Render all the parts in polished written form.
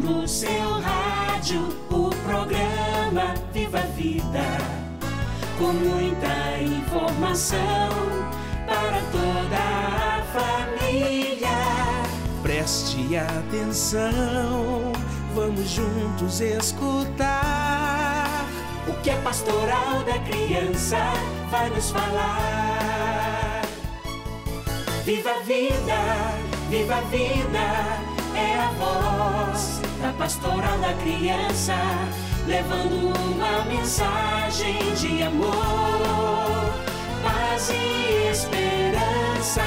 no seu rádio o programa Viva a Vida, com muita informação para toda a família. Preste atenção, vamos juntos escutar o que a Pastoral da Criança vai nos falar. Viva a vida, viva a vida, é a voz da Pastoral da Criança, levando uma mensagem de amor, paz e esperança.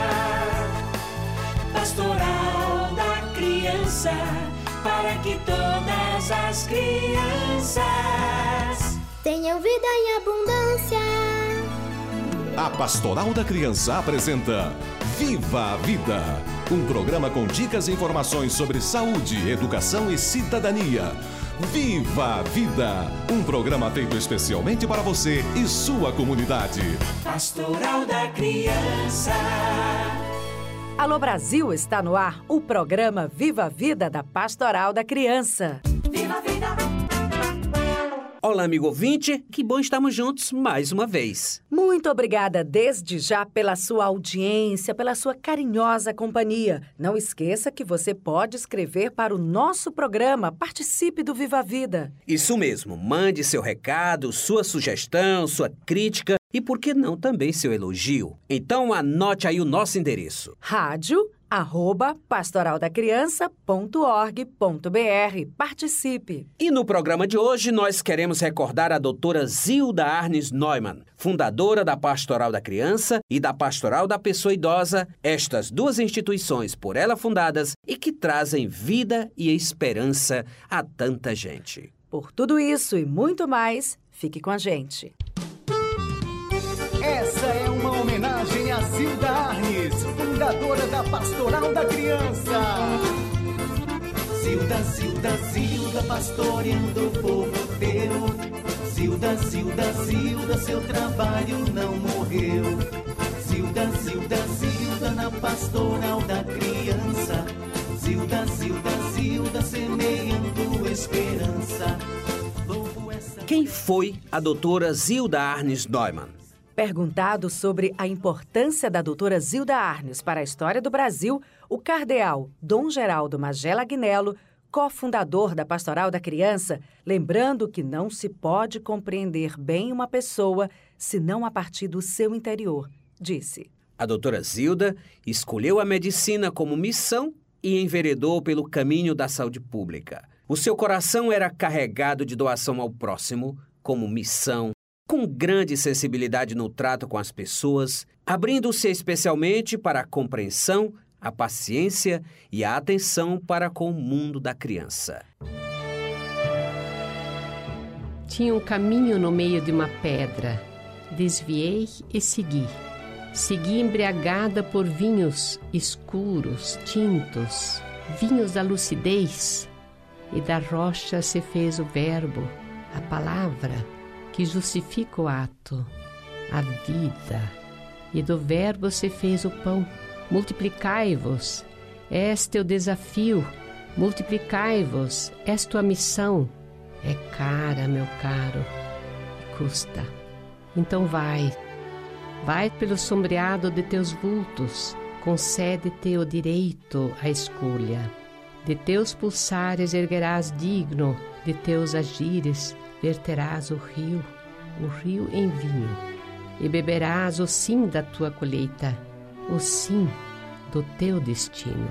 Pastoral da Criança, para que todas as crianças tenham vida em abundância. A Pastoral da Criança apresenta Viva a Vida, um programa com dicas e informações sobre saúde, educação e cidadania. Viva a Vida, um programa feito especialmente para você e sua comunidade. Pastoral da Criança. Alô Brasil, está no ar o programa Viva a Vida da Pastoral da Criança. Viva a Vida. Olá, amigo ouvinte, que bom estarmos juntos mais uma vez. Muito obrigada desde já pela sua audiência, pela sua carinhosa companhia. Não esqueça que você pode escrever para o nosso programa, participe do Viva a Vida. Isso mesmo, mande seu recado, sua sugestão, sua crítica e, por que não, também seu elogio. Então anote aí o nosso endereço. rádio@pastoraldacriança.org.br. Participe! E no programa de hoje nós queremos recordar a doutora Zilda Arnes Neumann, fundadora da Pastoral da Criança e da Pastoral da Pessoa Idosa, estas duas instituições por ela fundadas e que trazem vida e esperança a tanta gente. Por tudo isso e muito mais, fique com a gente. Essa é uma homenagem a Zilda Arnes, fundadora da Pastoral da Criança. Zilda, Zilda, Zilda, pastoreando o povo teu. Zilda, Zilda, Zilda, seu trabalho não morreu. Zilda, Zilda, Zilda, na Pastoral da Criança. Zilda, Zilda, Zilda, semeando esperança. Quem foi a doutora Zilda Arnes Neumann? Perguntado sobre a importância da doutora Zilda Arnes para a história do Brasil, o cardeal Dom Geraldo Magela Agnello, cofundador da Pastoral da Criança, lembrando que não se pode compreender bem uma pessoa senão a partir do seu interior, disse: A doutora Zilda escolheu a medicina como missão e enveredou pelo caminho da saúde pública. O seu coração era carregado de doação ao próximo, como missão, com grande sensibilidade no trato com as pessoas, abrindo-se especialmente para a compreensão, a paciência e a atenção para com o mundo da criança. Tinha um caminho no meio de uma pedra. Desviei e segui. Segui embriagada por vinhos escuros, tintos, vinhos da lucidez. E da rocha se fez o verbo, a palavra, que justifica o ato, a vida. E do verbo se fez o pão. Multiplicai-vos, este é o desafio. Multiplicai-vos, esta é a missão. É cara, meu caro, e custa. Então vai pelo sombreado de teus vultos, concede-te o direito à escolha. De teus pulsares erguerás digno, de teus agires verterás o rio em vinho, e beberás o sim da tua colheita, o sim do teu destino.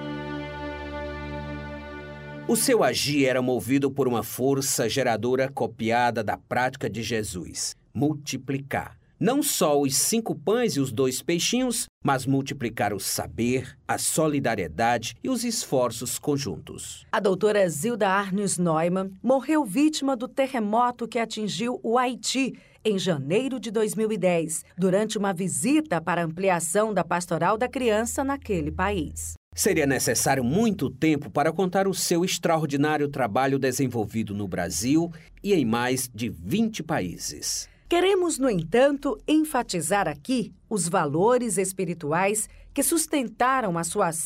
O seu agir era movido por uma força geradora copiada da prática de Jesus: multiplicar. Não só os 5 pães e os 2 peixinhos, mas multiplicar o saber, a solidariedade e os esforços conjuntos. A doutora Zilda Arnes Neumann morreu vítima do terremoto que atingiu o Haiti em janeiro de 2010, durante uma visita para ampliação da Pastoral da Criança naquele país. Seria necessário muito tempo para contar o seu extraordinário trabalho desenvolvido no Brasil e em mais de 20 países. Queremos, no entanto, enfatizar aqui os valores espirituais que sustentaram a sua ação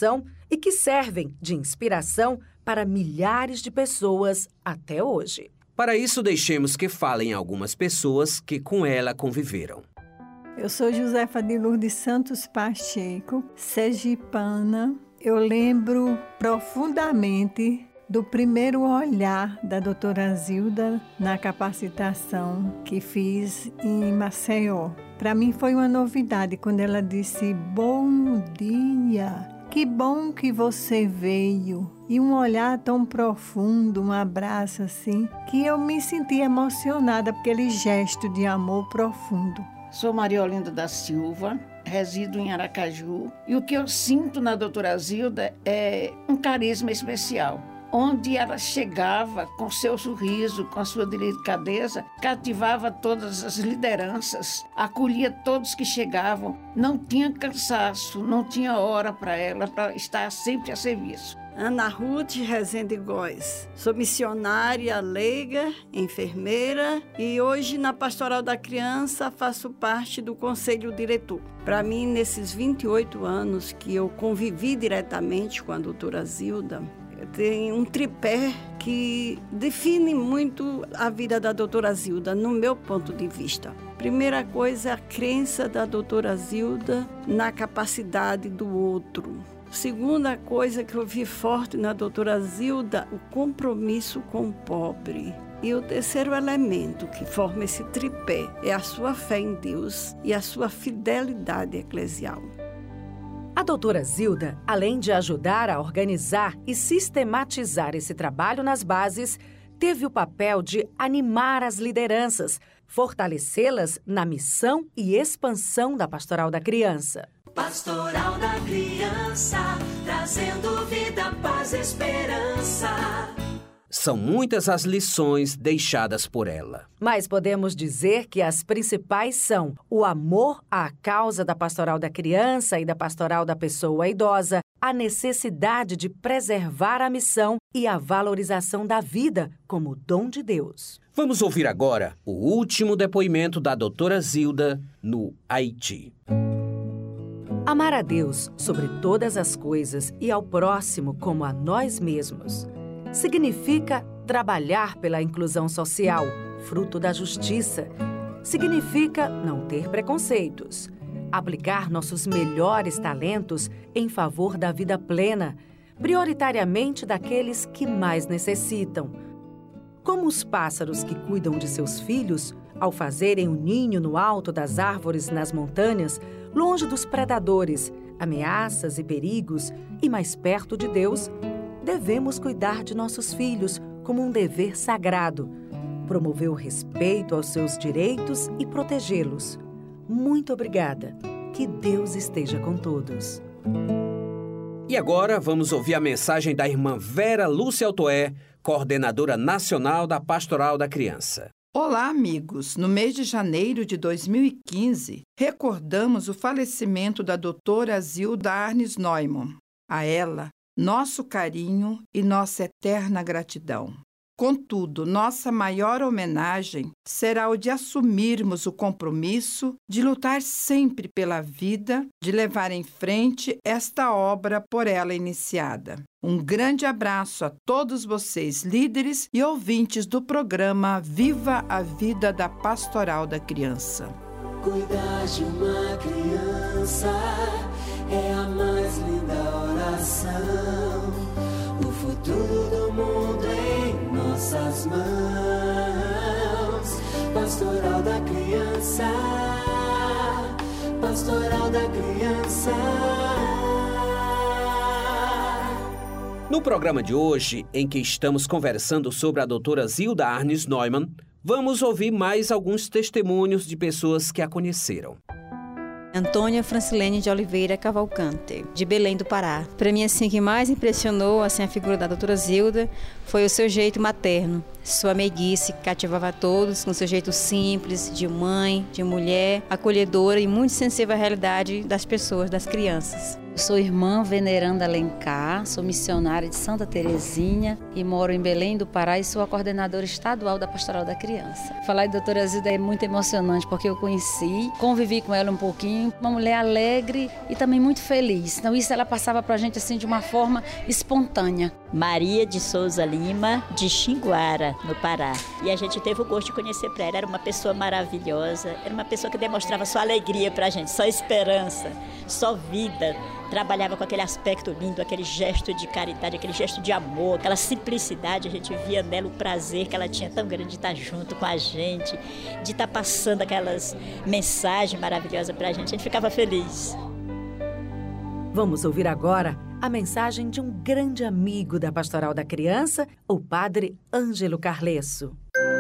e que servem de inspiração para milhares de pessoas até hoje. Para isso, deixemos que falem algumas pessoas que com ela conviveram. Eu sou Josefa de Lourdes Santos Pacheco, sergipana. Eu lembro profundamente do primeiro olhar da doutora Zilda na capacitação que fiz em Maceió. Para mim foi uma novidade quando ela disse: "Bom dia, que bom que você veio." E um olhar tão profundo, um abraço assim, que eu me senti emocionada por aquele gesto de amor profundo. Sou Maria Olinda da Silva, resido em Aracaju, e o que eu sinto na doutora Zilda é um carisma especial. Onde ela chegava com seu sorriso, com a sua delicadeza, cativava todas as lideranças, acolhia todos que chegavam, não tinha cansaço, não tinha hora para ela, para estar sempre a serviço. Ana Ruth Rezende Góes. Sou missionária, leiga, enfermeira e hoje na Pastoral da Criança faço parte do Conselho Diretor. Para mim, nesses 28 anos que eu convivi diretamente com a doutora Zilda, tem um tripé que define muito a vida da doutora Zilda, no meu ponto de vista. Primeira coisa, a crença da doutora Zilda na capacidade do outro. Segunda coisa que eu vi forte na doutora Zilda, o compromisso com o pobre. E o terceiro elemento que forma esse tripé é a sua fé em Deus e a sua fidelidade eclesial. A doutora Zilda, além de ajudar a organizar e sistematizar esse trabalho nas bases, teve o papel de animar as lideranças, fortalecê-las na missão e expansão da Pastoral da Criança. Pastoral da Criança, trazendo vida, paz e esperança. São muitas as lições deixadas por ela. Mas podemos dizer que as principais são o amor à causa da Pastoral da Criança e da Pastoral da Pessoa Idosa, a necessidade de preservar a missão e a valorização da vida como dom de Deus. Vamos ouvir agora o último depoimento da doutora Zilda no Haiti. Amar a Deus sobre todas as coisas e ao próximo como a nós mesmos significa trabalhar pela inclusão social, fruto da justiça. Significa não ter preconceitos, aplicar nossos melhores talentos em favor da vida plena, prioritariamente daqueles que mais necessitam. Como os pássaros que cuidam de seus filhos, ao fazerem um ninho no alto das árvores nas montanhas, longe dos predadores, ameaças e perigos e mais perto de Deus, devemos cuidar de nossos filhos como um dever sagrado, promover o respeito aos seus direitos e protegê-los. Muito obrigada. Que Deus esteja com todos. E agora vamos ouvir a mensagem da irmã Vera Lúcia Altoé, coordenadora nacional da Pastoral da Criança. Olá, amigos! No mês de janeiro de 2015, recordamos o falecimento da doutora Zilda Arnes Neumann. A ela, nosso carinho e nossa eterna gratidão. Contudo, nossa maior homenagem será o de assumirmos o compromisso de lutar sempre pela vida, de levar em frente esta obra por ela iniciada. Um grande abraço a todos vocês, líderes e ouvintes do programa Viva a Vida da Pastoral da Criança. Cuidar de uma criança é a mais linda oração. O futuro do mundo em nossas mãos. Pastoral da Criança, Pastoral da Criança. No programa de hoje, em que estamos conversando sobre a doutora Zilda Arnes Neumann, vamos ouvir mais alguns testemunhos de pessoas que a conheceram. Antônia Francilene de Oliveira Cavalcante, de Belém do Pará. Para mim, assim, o que mais impressionou a figura da doutora Zilda foi o seu jeito materno, sua meiguice, que cativava a todos, com seu jeito simples, de mãe, de mulher, acolhedora e muito sensível à realidade das pessoas, das crianças. Sou irmã Veneranda Alencar, sou missionária de Santa Terezinha e moro em Belém do Pará e sou a coordenadora estadual da Pastoral da Criança. Falar de doutora Zilda é muito emocionante porque eu conheci, convivi com ela um pouquinho, uma mulher alegre e também muito feliz. Então isso ela passava pra gente assim de uma forma espontânea. Maria de Souza Lima, de Xinguara, no Pará. E a gente teve o gosto de conhecer para ela. Era uma pessoa maravilhosa, era uma pessoa que demonstrava só alegria pra gente, só esperança, só vida. Trabalhava com aquele aspecto lindo, aquele gesto de caridade, aquele gesto de amor, aquela simplicidade. A gente via nela o prazer que ela tinha tão grande de estar junto com a gente, de estar passando aquelas mensagens maravilhosas pra gente. A gente ficava feliz. Vamos ouvir agora a mensagem de um grande amigo da Pastoral da Criança, o Padre Ângelo Carlesso.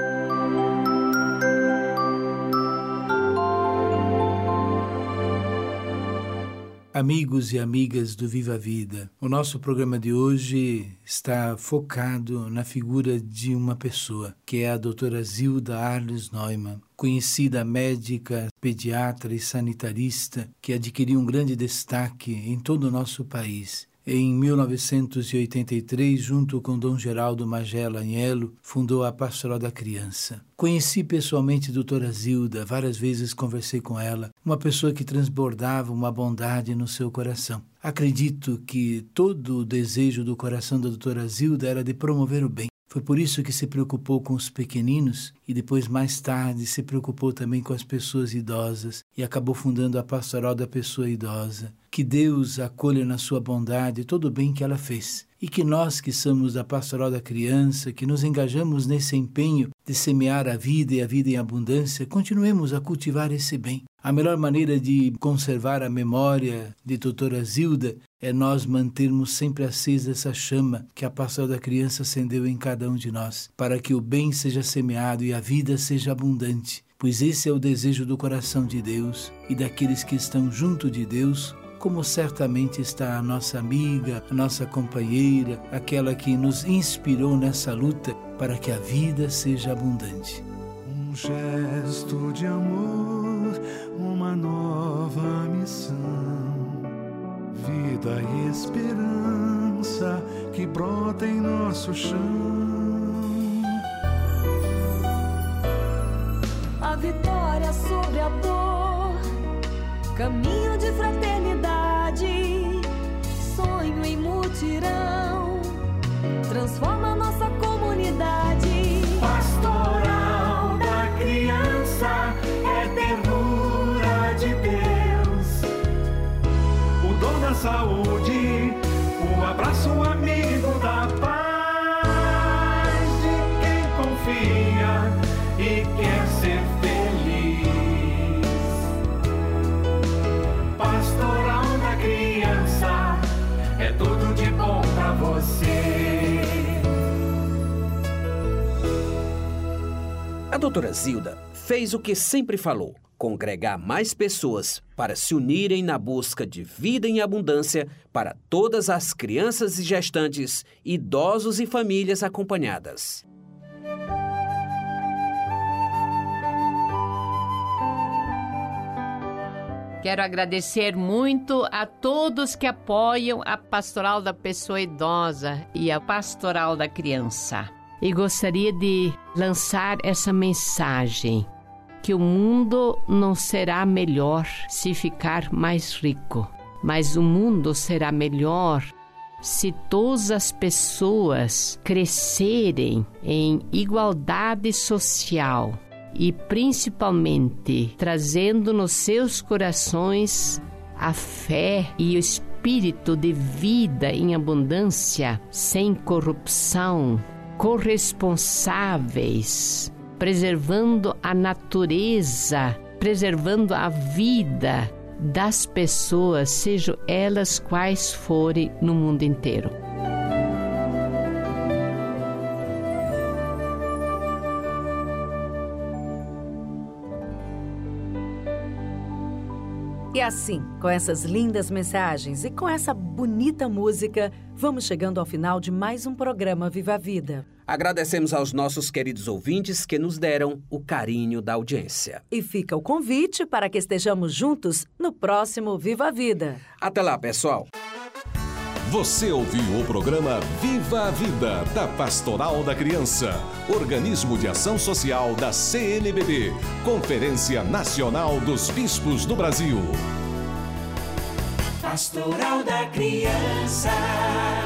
Amigos e amigas do Viva a Vida, o nosso programa de hoje está focado na figura de uma pessoa, que é a doutora Zilda Arnes Neumann, conhecida médica, pediatra e sanitarista, que adquiriu um grande destaque em todo o nosso país. Em 1983, junto com Dom Geraldo Magela Agnello, fundou a Pastoral da Criança. Conheci pessoalmente a doutora Zilda, várias vezes conversei com ela, uma pessoa que transbordava uma bondade no seu coração. Acredito que todo o desejo do coração da doutora Zilda era de promover o bem. Foi por isso que se preocupou com os pequeninos e depois, mais tarde, se preocupou também com as pessoas idosas e acabou fundando a Pastoral da Pessoa Idosa. Que Deus acolha na sua bondade todo o bem que ela fez. E que nós que somos da Pastoral da Criança, que nos engajamos nesse empenho de semear a vida e a vida em abundância, continuemos a cultivar esse bem. A melhor maneira de conservar a memória de doutora Zilda é nós mantermos sempre acesa essa chama que a Pastoral da Criança acendeu em cada um de nós, para que o bem seja semeado e a vida seja abundante, pois esse é o desejo do coração de Deus e daqueles que estão junto de Deus, como certamente está a nossa amiga, a nossa companheira, aquela que nos inspirou nessa luta para que a vida seja abundante. Um gesto de amor, uma nova missão, vida e esperança que brota em nosso chão. A vitória sobre a dor, caminho de fraternidade, sonho em mutirão, transforma nossa comunidade. Pastoral da Criança é ternura de Deus, o dom da saúde, o abraço amigo da paz de quem confia e quer ser feliz. Pastoral da Criança é tudo de bom pra você. A doutora Zilda fez o que sempre falou: congregar mais pessoas para se unirem na busca de vida em abundância para todas as crianças e gestantes, idosos e famílias acompanhadas. Quero agradecer muito a todos que apoiam a Pastoral da Pessoa Idosa e a Pastoral da Criança. E gostaria de lançar essa mensagem: que o mundo não será melhor se ficar mais rico, mas o mundo será melhor se todas as pessoas crescerem em igualdade social e principalmente trazendo nos seus corações a fé e o espírito de vida em abundância, sem corrupção, corresponsáveis, preservando a natureza, preservando a vida das pessoas, sejam elas quais forem no mundo inteiro. E assim, com essas lindas mensagens e com essa bonita música, vamos chegando ao final de mais um programa Viva a Vida. Agradecemos aos nossos queridos ouvintes que nos deram o carinho da audiência. E fica o convite para que estejamos juntos no próximo Viva a Vida. Até lá, pessoal! Você ouviu o programa Viva a Vida, da Pastoral da Criança, organismo de ação social da CNBB, Conferência Nacional dos Bispos do Brasil. Pastoral da Criança.